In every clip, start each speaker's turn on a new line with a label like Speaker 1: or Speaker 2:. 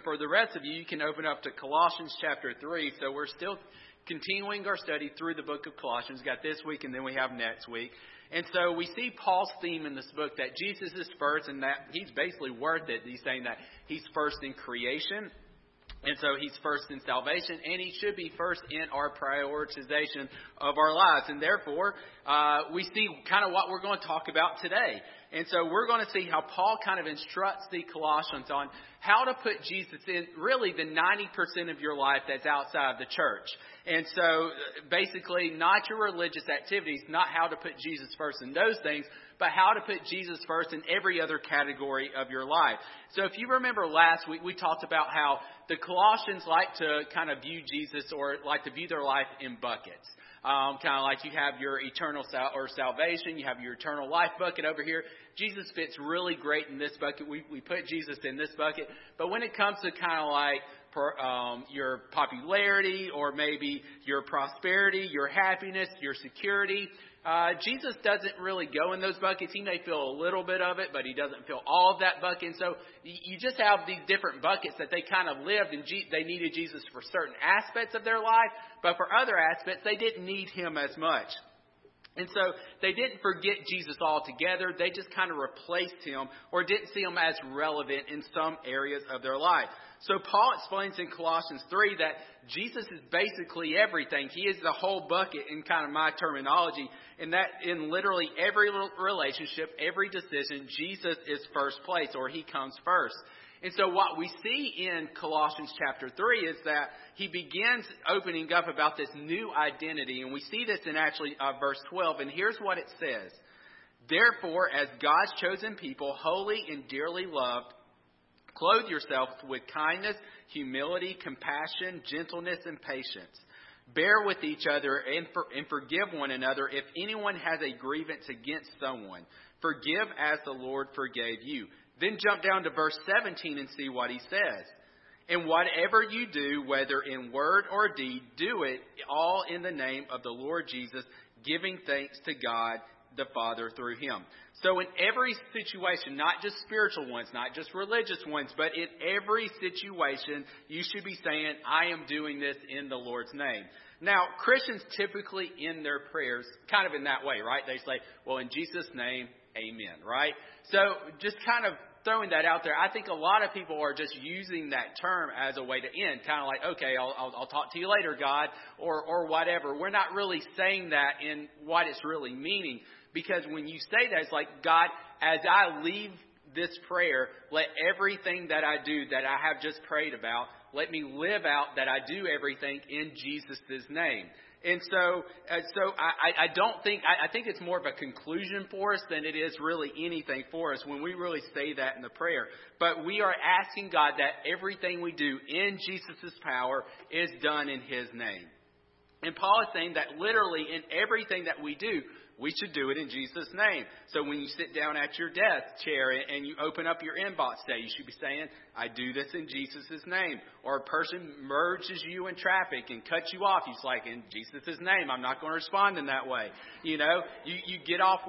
Speaker 1: for the rest of you, you can open up to Colossians chapter 3. So we're still continuing our study through the book of Colossians. We've got this week and then we have next week. And so we see Paul's theme in this book that Jesus is first and that he's basically worth it. He's saying that he's first in creation. And so he's first in salvation, and he should be first in our prioritization of our lives. And therefore, we see kind of what we're going to talk about today. And so we're going to see how Paul kind of instructs the Colossians on how to put Jesus in really the 90% of your life that's outside of the church. And so basically not your religious activities, not how to put Jesus first in those things, but how to put Jesus first in every other category of your life. So if you remember last week, we talked about how the Colossians like to kind of view Jesus or like to view their life in buckets. Kind of like you have your eternal salvation, you have your eternal life bucket over here. Jesus fits really great in this bucket. We put Jesus in this bucket. But when it comes to kind of like your popularity or maybe your prosperity, your happiness, your security, Jesus doesn't really go in those buckets. He may feel a little bit of it, but he doesn't feel all of that bucket. And so you just have these different buckets that they kind of lived, and they needed Jesus for certain aspects of their life, but for other aspects, they didn't need him as much. And so they didn't forget Jesus altogether. They just kind of replaced him or didn't see him as relevant in some areas of their life. So Paul explains in Colossians 3 that Jesus is basically everything. He is the whole bucket in kind of my terminology. And that in literally every relationship, every decision, Jesus is first place or he comes first. And so what we see in Colossians chapter 3 is that he begins opening up about this new identity. And we see this in actually verse 12. And here's what it says. Therefore, as God's chosen people, holy and dearly loved, clothe yourselves with kindness, humility, compassion, gentleness, and patience. Bear with each other and forgive one another if anyone has a grievance against someone. Forgive as the Lord forgave you. Then jump down to verse 17 and see what he says. And whatever you do, whether in word or deed, do it all in the name of the Lord Jesus, giving thanks to God the Father through him. So in every situation, not just spiritual ones, not just religious ones, but in every situation, you should be saying, I am doing this in the Lord's name. Now, Christians typically end their prayers kind of in that way, right? They say, well, in Jesus' name, amen, right? So just kind of throwing that out there, I think a lot of people are just using that term as a way to end, kind of like, okay, I'll talk to you later, God, or whatever. We're not really saying that in what it's really meaning, because when you say that, it's like, God, as I leave this prayer, let everything that I do that I have just prayed about, let me live out that I do everything in Jesus' name. And so I think it's more of a conclusion for us than it is really anything for us when we really say that in the prayer. But we are asking God that everything we do in Jesus' power is done in his name. And Paul is saying that literally in everything that we do, we should do it in Jesus' name. So when you sit down at your desk chair and you open up your inbox today, you should be saying, I do this in Jesus' name. Or a person merges you in traffic and cuts you off. He's like, in Jesus' name, I'm not going to respond in that way. You know, you get off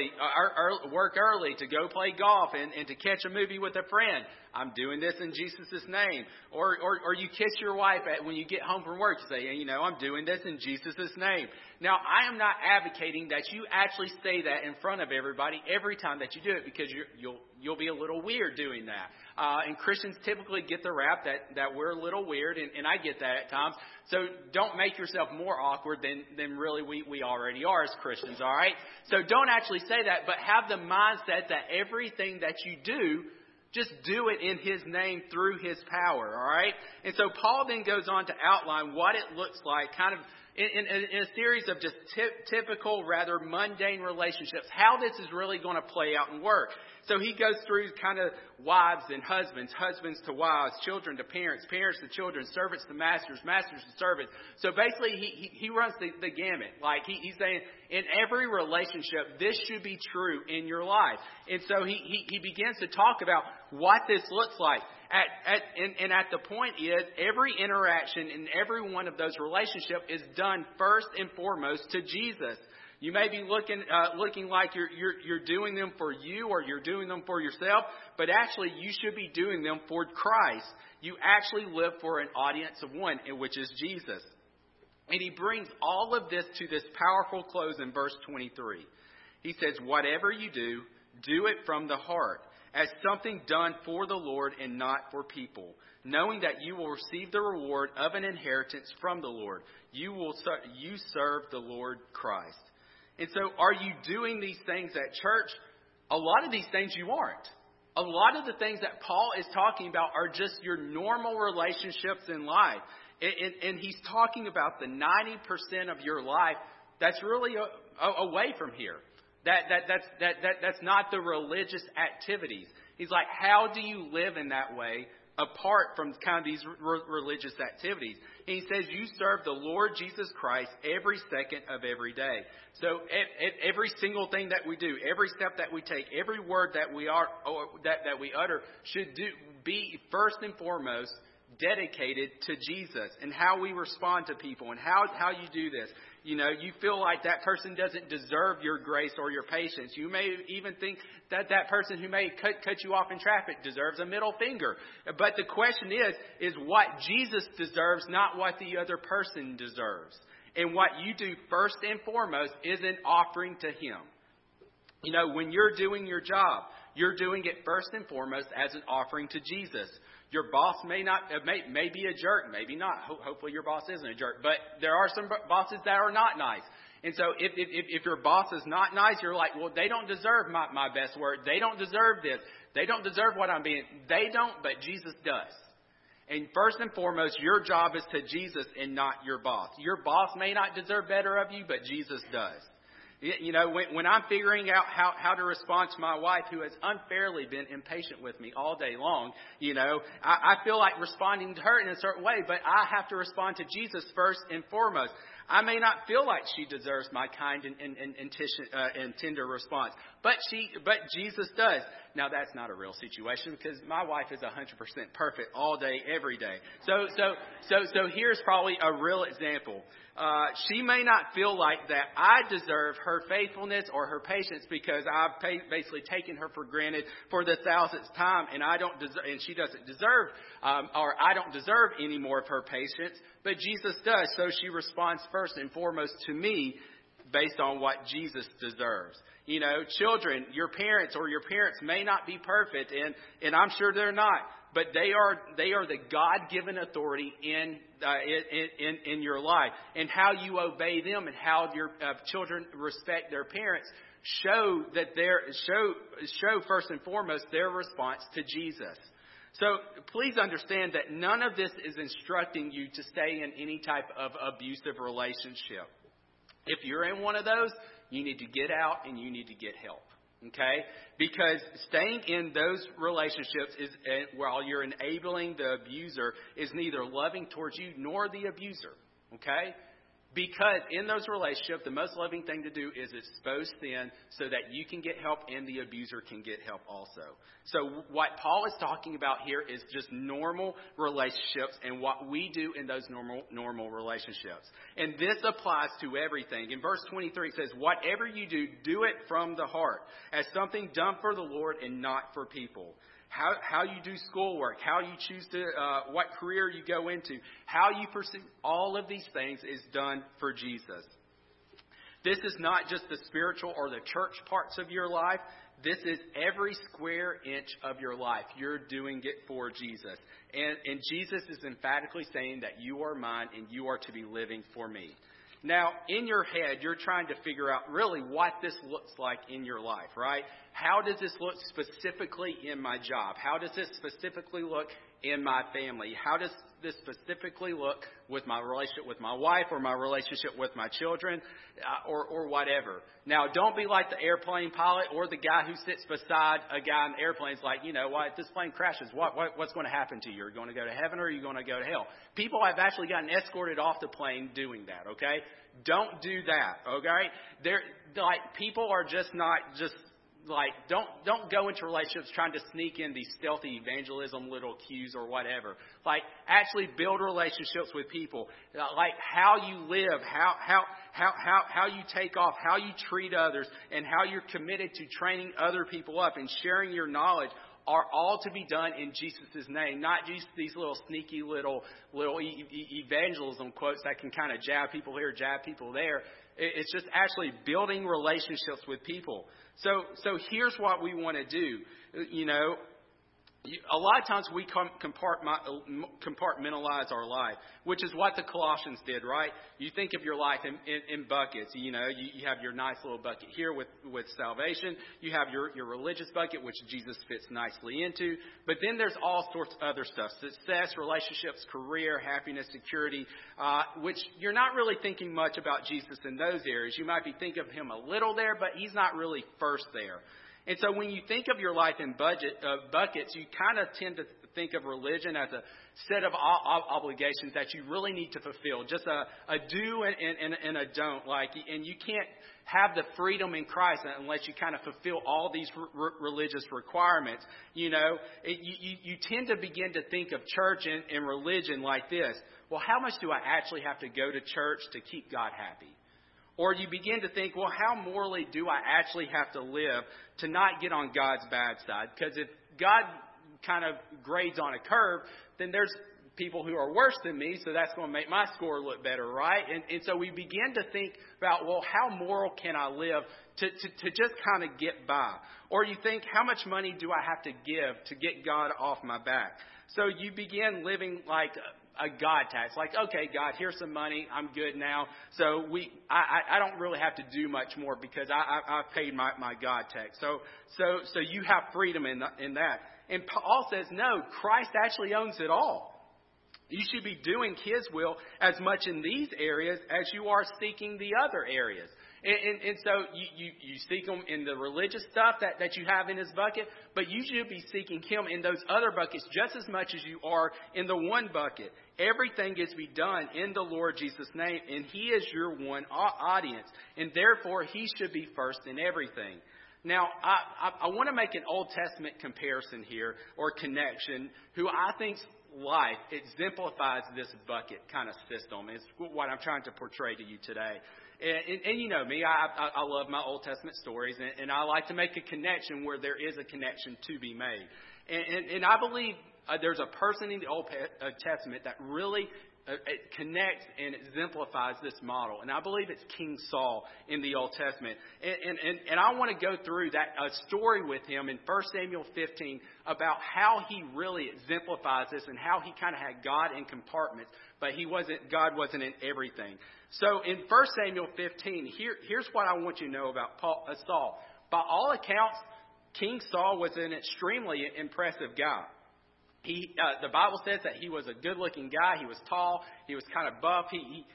Speaker 1: work early to go play golf and to catch a movie with a friend. I'm doing this in Jesus' name. Or you kiss your wife when you get home from work. You say, you know, I'm doing this in Jesus' name. Now, I am not advocating that you actually say that in front of everybody every time that you do it, because you'll be a little weird doing that. And Christians typically get the rap that we're a little weird, and I get that at times. So don't make yourself more awkward than really we already are as Christians, all right? So don't actually say that, but have the mindset that everything that you do, just do it in his name through his power, all right? And so Paul then goes on to outline what it looks like kind of in a series of just typical, rather mundane relationships, how this is really going to play out and work. So he goes through kind of wives and husbands, husbands to wives, children to parents, parents to children, servants to masters, masters to servants. So basically he runs the gamut. Like he's saying in every relationship, this should be true in your life. And so he begins to talk about what this looks like. At the point is, every interaction in every one of those relationships is done first and foremost to Jesus. You may be looking like you're doing them for you or you're doing them for yourself, but actually you should be doing them for Christ. You actually live for an audience of one, which is Jesus. And he brings all of this to this powerful close in verse 23. He says, whatever you do, do it from the heart, as something done for the Lord and not for people, knowing that you will receive the reward of an inheritance from the Lord. You serve the Lord Christ. And so are you doing these things at church? A lot of these things you aren't. A lot of the things that Paul is talking about are just your normal relationships in life. And he's talking about the 90% of your life that's really away from here. That's not the religious activities. He's like, how do you live in that way apart from kind of these religious activities? And he says you serve the Lord Jesus Christ every second of every day. So every single thing that we do, every step that we take, every word that we utter should be first and foremost dedicated to Jesus and how we respond to people and how you do this. You know, you feel like that person doesn't deserve your grace or your patience. You may even think that person who may cut you off in traffic deserves a middle finger. But the question is what Jesus deserves, not what the other person deserves. And what you do first and foremost is an offering to Him. You know, when you're doing your job, you're doing it first and foremost as an offering to Jesus. Your boss may be a jerk, maybe not. Hopefully your boss isn't a jerk. But there are some bosses that are not nice. And so if your boss is not nice, you're like, well, they don't deserve my best word. They don't deserve this. They don't deserve what I'm being. They don't, but Jesus does. And first and foremost, your job is to Jesus and not your boss. Your boss may not deserve better of you, but Jesus does. You know, when I'm figuring out how to respond to my wife who has unfairly been impatient with me all day long, you know, I feel like responding to her in a certain way, but I have to respond to Jesus first and foremost. I may not feel like she deserves my kind and tender response, but Jesus does. Now that's not a real situation because my wife is 100% perfect all day, every day. So here's probably a real example. She may not feel like that I deserve her faithfulness or her patience because I've basically taken her for granted for the 1,000th time, and she doesn't deserve, or I don't deserve any more of her patience. But Jesus does, so she responds first and foremost to me based on what Jesus deserves. You know, children, your parents may not be perfect, and I'm sure they're not. But they are the God-given authority in your life, and how you obey them and how your children respect their parents show first and foremost their response to Jesus. So please understand that none of this is instructing you to stay in any type of abusive relationship. If you're in one of those, you need to get out and you need to get help. Okay? Because staying in those relationships while you're enabling the abuser is neither loving towards you nor the abuser. Okay? Because in those relationships, the most loving thing to do is expose sin so that you can get help and the abuser can get help also. So what Paul is talking about here is just normal relationships and what we do in those normal relationships. And this applies to everything. In verse 23, it says, whatever you do, do it from the heart, as something done for the Lord and not for people. How you do schoolwork, how you choose to, what career you go into, how you pursue, all of these things is done for Jesus. This is not just the spiritual or the church parts of your life. This is every square inch of your life. You're doing it for Jesus. And Jesus is emphatically saying that you are mine and you are to be living for me. Now, in your head, you're trying to figure out really what this looks like in your life, right? How does this look specifically in my job? How does this specifically look in my family? How does this specifically look with my relationship with my wife or my relationship with my children or whatever? Now, don't be like the airplane pilot or the guy who sits beside a guy in the airplane. It's like, you know what, if this plane crashes, what's going to happen to you? Are you going to go to heaven or are you going to go to hell? People have actually gotten escorted off the plane doing that, okay? Don't do that, okay? People are just not just... don't go into relationships trying to sneak in these stealthy evangelism little cues or whatever. Actually build relationships with people. How you live, how you take off, how you treat others, and how you're committed to training other people up and sharing your knowledge are all to be done in Jesus' name, not just these little sneaky little evangelism quotes that can kind of jab people here, jab people there. It's just actually building relationships with people. So here's what we want to do. A lot of times we compartmentalize our life, which is what the Colossians did, right? You think of your life in buckets. You have your nice little bucket here with salvation. You have your religious bucket, which Jesus fits nicely into. But then there's all sorts of other stuff. Success, relationships, career, happiness, security, which you're not really thinking much about Jesus in those areas. You might be thinking of him a little there, but he's not really first there. And so when you think of your life in buckets, you kind of tend to think of religion as a set of obligations that you really need to fulfill, just a do and a don't. And you can't have the freedom in Christ unless you kind of fulfill all these religious requirements. You tend to begin to think of church and religion like this. Well, how much do I actually have to go to church to keep God happy? Or you begin to think, well, how morally do I actually have to live to not get on God's bad side? Because if God kind of grades on a curve, then there's people who are worse than me, so that's going to make my score look better, right? And so we begin to think about, well, how moral can I live to just kind of get by? Or you think, how much money do I have to give to get God off my back? So you begin living like a God tax. Like, okay, God, here's some money. I'm good now. So I don't really have to do much more because I paid my God tax. So you have freedom in that. And Paul says, no, Christ actually owns it all. You should be doing his will as much in these areas as you are seeking the other areas. And so you seek him in the religious stuff that you have in his bucket, but you should be seeking him in those other buckets just as much as you are in the one bucket. Everything is to be done in the Lord Jesus' name, and he is your one audience, and therefore he should be first in everything. Now, I want to make an Old Testament comparison here, or connection, who I think's life exemplifies this bucket kind of system. Is what I'm trying to portray to you today. And you know me, I love my Old Testament stories, and I like to make a connection where there is a connection to be made. And I believe there's a person in the Old Testament that really connects and exemplifies this model. And I believe it's King Saul in the Old Testament. And I want to go through that story with him in 1 Samuel 15 about how he really exemplifies this and how he kind of had God in compartments, but God wasn't in everything. So in 1 Samuel 15, here's what I want you to know about Saul. By all accounts, King Saul was an extremely impressive guy. The Bible says that he was a good-looking guy. He was tall. He was kind of buff.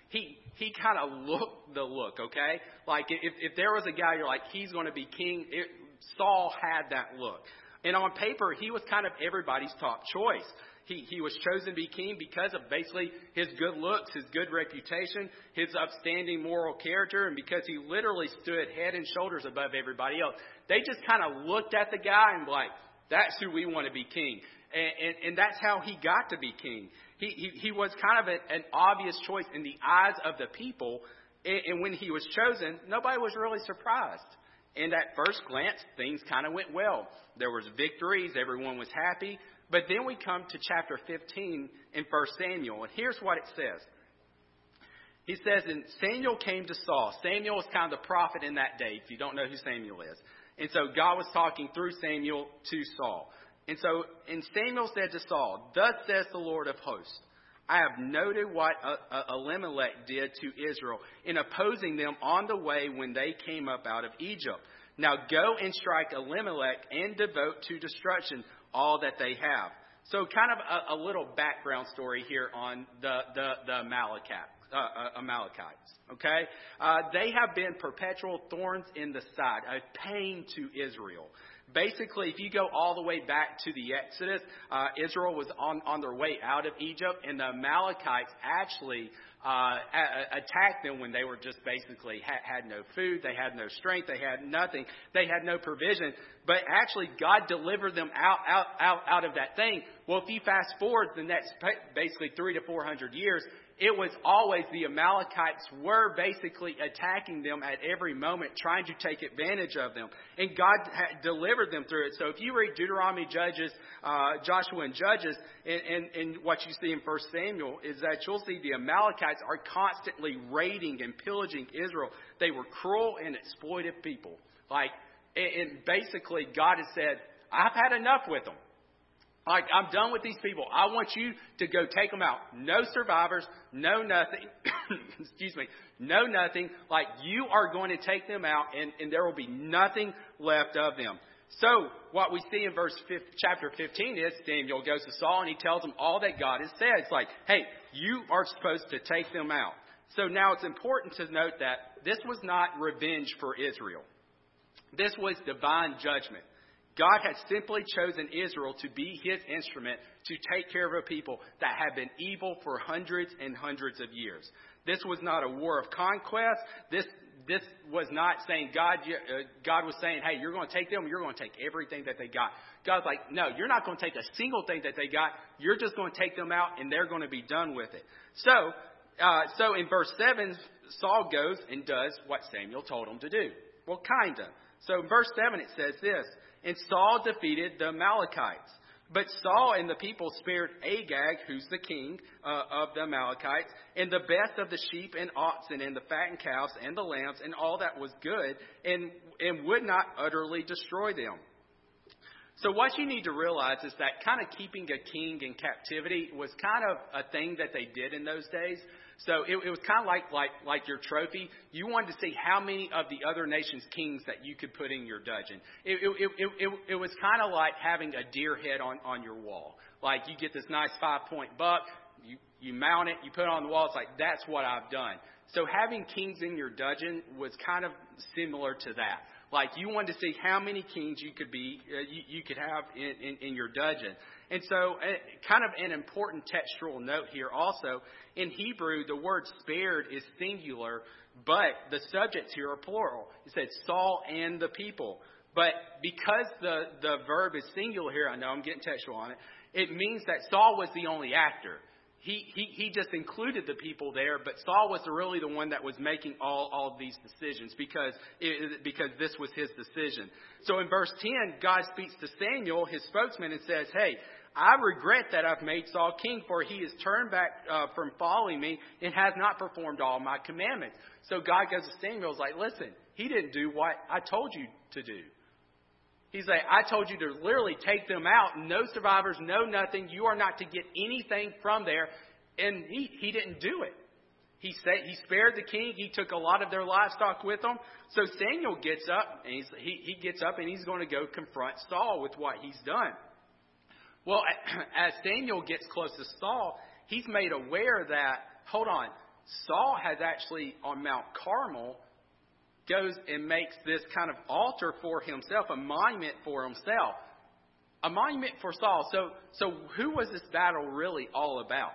Speaker 1: He kind of looked the look, okay? Like if there was a guy you're like, he's going to be king, Saul had that look. And on paper, he was kind of everybody's top choice. He was chosen to be king because of basically his good looks, his good reputation, his upstanding moral character, and because he literally stood head and shoulders above everybody else. They just kind of looked at the guy and like, that's who we want to be king. And that's how he got to be king. He was kind of an obvious choice in the eyes of the people. And when he was chosen, nobody was really surprised. And at first glance, things kind of went well. There was victories. Everyone was happy. But then we come to chapter 15 in 1 Samuel. And here's what it says. He says, and Samuel came to Saul. Samuel was kind of the prophet in that day, if you don't know who Samuel is. And so God was talking through Samuel to Saul. And Samuel said to Saul, thus says the Lord of hosts, I have noted what Elimelech did to Israel in opposing them on the way when they came up out of Egypt. Now go and strike Elimelech and devote to destruction all that they have. So kind of a little background story here on the Amalekites. Okay? They have been perpetual thorns in the side, a pain to Israel. Basically, if you go all the way back to the Exodus, Israel was on their way out of Egypt, and the Amalekites actually attack them when they were just basically had no food, they had no strength, they had nothing, they had no provision. But actually, God delivered them out of that thing. Well, if you fast forward the next basically 300 to 400 years, it was always the Amalekites were basically attacking them at every moment, trying to take advantage of them. And God had delivered them through it. So if you read Deuteronomy, Judges, Joshua, and Judges, and what you see in 1 Samuel is that you'll see the Amalekites are constantly raiding and pillaging Israel. They were cruel and exploitive people. And basically God has said, I've had enough with them. I'm done with these people. I want you to go take them out. No survivors, no nothing. Excuse me. No nothing. You are going to take them out, and there will be nothing left of them. So what we see in chapter 15 is Samuel goes to Saul and he tells him all that God has said. It's hey, you are supposed to take them out. So now it's important to note that this was not revenge for Israel. This was divine judgment. God had simply chosen Israel to be his instrument to take care of a people that had been evil for hundreds and hundreds of years. This was not a war of conquest. This was not saying God was saying, hey, you're going to take them, you're going to take everything that they got. God's like, no, you're not going to take a single thing that they got. You're just going to take them out and they're going to be done with it. So in verse 7, Saul goes and does what Samuel told him to do. Well, kind of. So in verse 7 it says this, and Saul defeated the Amalekites. But Saul and the people spared Agag, who's the king of the Amalekites, and the best of the sheep and oxen and the fattened cows and the lambs and all that was good, and would not utterly destroy them. So what you need to realize is that kind of keeping a king in captivity was kind of a thing that they did in those days. So it was kind of like your trophy. You wanted to see how many of the other nations' kings that you could put in your dungeon. It was kind of like having a deer head on your wall. You get this nice 5-point buck, you mount it, you put it on the wall. It's that's what I've done. So having kings in your dungeon was kind of similar to that. You wanted to see how many kings you could have in your dungeon. And so kind of an important textual note here also, in Hebrew, the word spared is singular, but the subjects here are plural. It says Saul and the people. But because the verb is singular here, I know I'm getting textual on it, it means that Saul was the only actor. He just included the people there, but Saul was really the one that was making all of these decisions because this was his decision. So in verse 10, God speaks to Samuel, his spokesman, and says, hey, I regret that I've made Saul king, for he has turned back from following me and has not performed all my commandments. So God goes to Samuel, listen, he didn't do what I told you to do. He's like, I told you to literally take them out. No survivors, no nothing. You are not to get anything from there. And he didn't do it. He spared the king. He took a lot of their livestock with him. So Samuel gets up, and he gets up, and he's going to go confront Saul with what he's done. Well, as Samuel gets close to Saul, he's made aware that, hold on, Saul has actually on Mount Carmel goes and makes this kind of altar for himself, a monument for himself. A monument for Saul. So who was this battle really all about?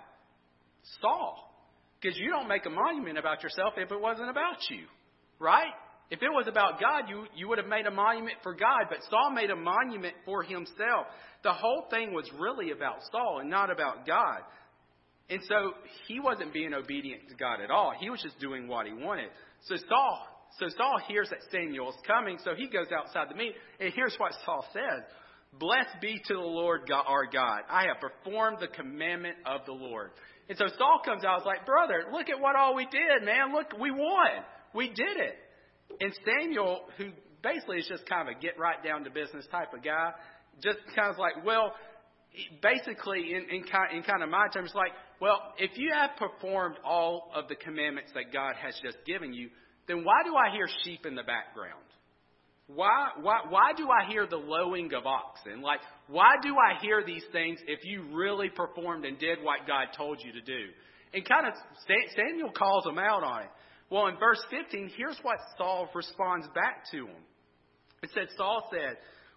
Speaker 1: Saul. Because you don't make a monument about yourself if it wasn't about you. Right? If it was about God, you would have made a monument for God. But Saul made a monument for himself. The whole thing was really about Saul and not about God. And so he wasn't being obedient to God at all. He was just doing what he wanted. So Saul hears that Samuel is coming, so he goes outside the meeting, and here's what Saul says. Blessed be to the Lord God, our God. I have performed the commandment of the Lord. And so Saul comes out and is like, brother, look at what all we did, man. Look, we won. We did it. And Samuel, who basically is just kind of a get right down to business type of guy, just kind of like, well, basically in kind of my terms, like, well, if you have performed all of the commandments that God has just given you, then why do I hear sheep in the background? Why do I hear the lowing of oxen? Why do I hear these things if you really performed and did what God told you to do? And kind of Samuel calls him out on it. Well, in verse 15, here's what Saul responds back to him. It said, Saul said,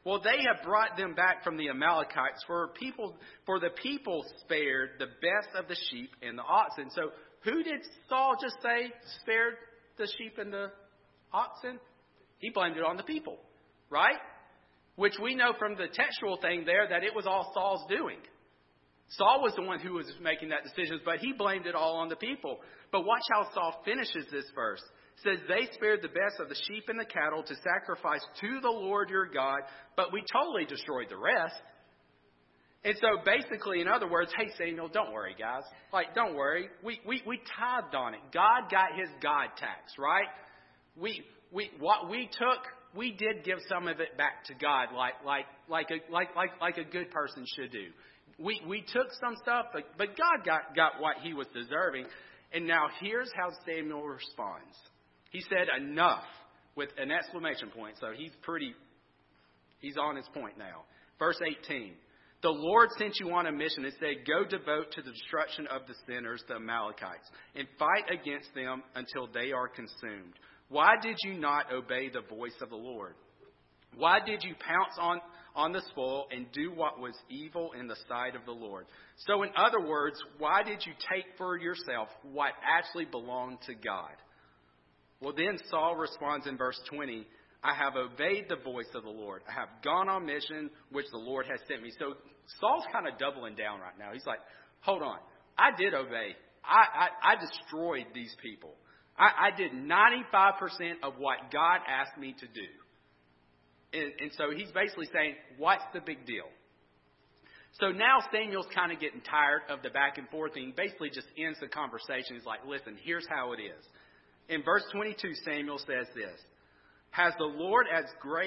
Speaker 1: Well, they have brought them back from the Amalekites, for the people spared the best of the sheep and the oxen. So who did Saul just say spared the sheep and the oxen? He blamed it on the people, right? Which we know from the textual thing there that it was all Saul's doing. Saul was the one who was making that decision, but he blamed it all on the people. But watch how Saul finishes this verse. It says, they spared the best of the sheep and the cattle to sacrifice to the Lord your God, but we totally destroyed the rest. And so basically, in other words, hey, Samuel, don't worry, guys. Like, don't worry. We tithed on it. God got his God tax, right? What we took, we did give some of it back to God like a good person should do. We took some stuff, but God got what he was deserving. And now here's how Samuel responds. He said, enough, with an exclamation point. So he's on his point now. Verse 18. The Lord sent you on a mission and said, go devote to the destruction of the sinners, the Amalekites, and fight against them until they are consumed. Why did you not obey the voice of the Lord? Why did you pounce on the spoil and do what was evil in the sight of the Lord? So in other words, why did you take for yourself what actually belonged to God? Well, then Saul responds in verse 20, I have obeyed the voice of the Lord. I have gone on mission which the Lord has sent me. So Saul's kind of doubling down right now. He's like, hold on. I did obey. I destroyed these people. I did 95% of what God asked me to do. And so he's basically saying, what's the big deal? So now Samuel's kind of getting tired of the back and forth, and he basically just ends the conversation. He's like, listen, here's how it is. In verse 22, Samuel says this, Has the Lord as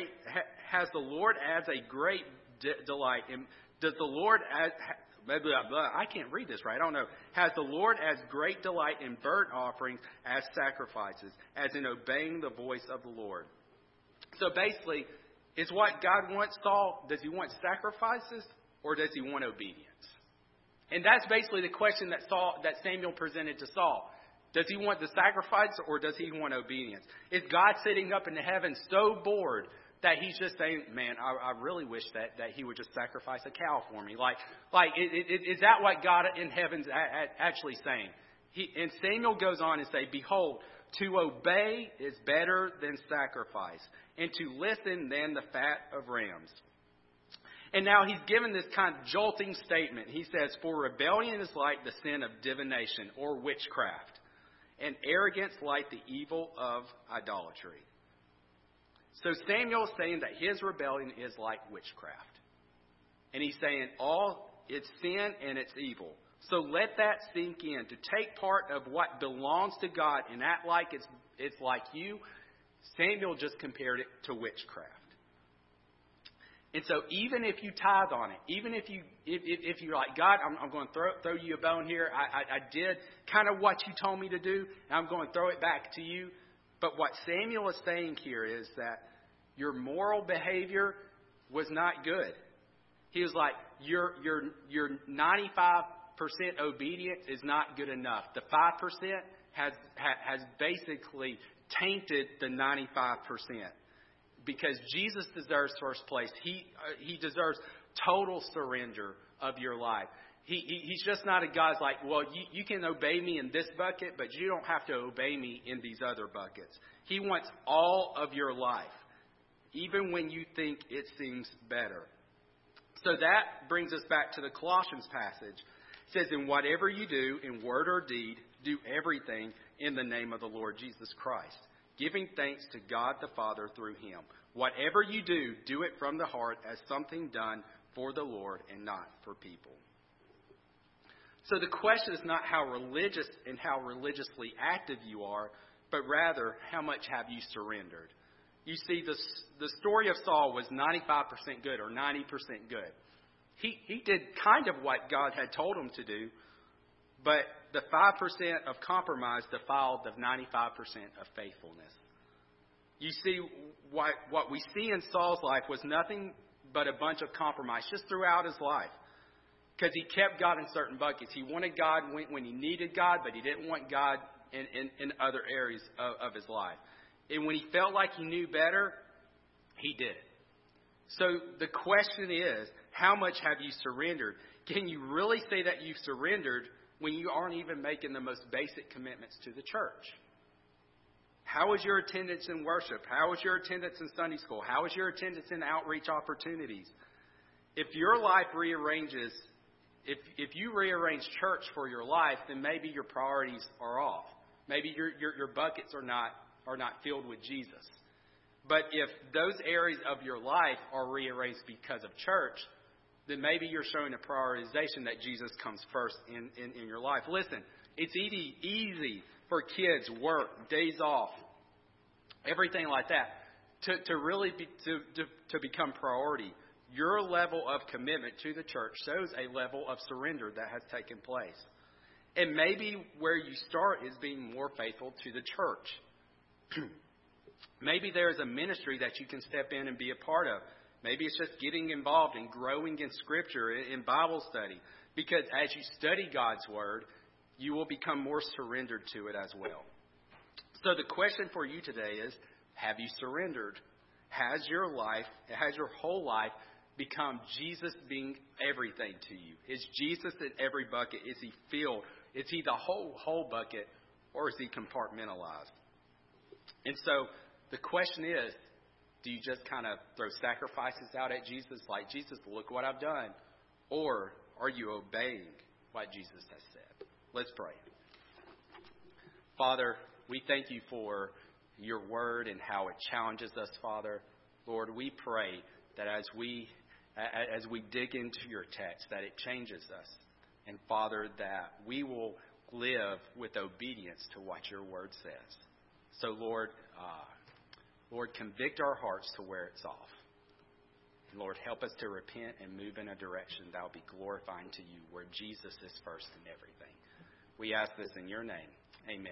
Speaker 1: a great delight, and does the Lord as, blah, blah, blah, I can't read this right, I don't know. Has the Lord as great delight in burnt offerings as sacrifices, as in obeying the voice of the Lord? So basically, it's what God wants Saul. Does he want sacrifices or does he want obedience? And that's basically the question that Samuel presented to Saul. Does he want the sacrifice or does he want obedience? Is God sitting up in the heavens so bored that he's just saying, man, I really wish that he would just sacrifice a cow for me? Is that what God in heaven's actually saying? And Samuel goes on and say, behold, to obey is better than sacrifice, and to listen than the fat of rams. And now he's given this kind of jolting statement. He says, for rebellion is like the sin of divination or witchcraft, and arrogance like the evil of idolatry. So Samuel is saying that his rebellion is like witchcraft. And he's saying it's sin and it's evil. So let that sink in. To take part of what belongs to God and act like it's like you, Samuel just compared it to witchcraft. And so even if you tithe on it, even if you're like, God, I'm going to throw you a bone here. I did kind of what you told me to do, and I'm going to throw it back to you. But what Samuel is saying here is that your moral behavior was not good. He was like, your 95% obedience is not good enough. The 5% has basically tainted the 95%. Because Jesus deserves first place. He deserves total surrender of your life. He's just not a God like, well, you can obey me in this bucket, but you don't have to obey me in these other buckets. He wants all of your life, even when you think it seems better. So that brings us back to the Colossians passage. It says, in whatever you do, in word or deed, do everything in the name of the Lord Jesus Christ, giving thanks to God the Father through him. Whatever you do, do it from the heart as something done for the Lord and not for people. So the question is not how religious and how religiously active you are, but rather how much have you surrendered. You see, the story of Saul was 95% good or 90% good. He did kind of what God had told him to do, but the 5% of compromise defiled the 95% of faithfulness. You see, what we see in Saul's life was nothing but a bunch of compromise just throughout his life. Because he kept God in certain buckets. He wanted God when he needed God, but he didn't want God in other areas of his life. And when he felt like he knew better, he did it. So the question is, how much have you surrendered? Can you really say that you've surrendered when you aren't even making the most basic commitments to the church? How is your attendance in worship? How is your attendance in Sunday school? How is your attendance in outreach opportunities? If your life rearranges, if you rearrange church for your life, then maybe your priorities are off. Maybe your buckets are not filled with Jesus. But if those areas of your life are rearranged because of church, then maybe you're showing a prioritization that Jesus comes first in your life. Listen, it's easy for kids, work, days off, everything like that, to really to become priority. Your level of commitment to the church shows a level of surrender that has taken place. And maybe where you start is being more faithful to the church. Maybe there is a ministry that you can step in and be a part of. Maybe it's just getting involved and growing in Scripture, in Bible study. Because as you study God's Word, you will become more surrendered to it as well. So the question for you today is, have you surrendered? Has your whole life become Jesus being everything to you? Is Jesus in every bucket? Is he filled? Is he the whole bucket? Or is he compartmentalized? And so the question is, do you just kind of throw sacrifices out at Jesus like, Jesus, look what I've done? Or are you obeying what Jesus has said? Let's pray. Father, we thank you for your word and how it challenges us, Father. Lord, we pray that as we dig into your text, that it changes us. And Father, that we will live with obedience to what your word says. So Lord, convict our hearts to where it's off. And Lord, help us to repent and move in a direction that will be glorifying to you, where Jesus is first in everything. We ask this in your name. Amen.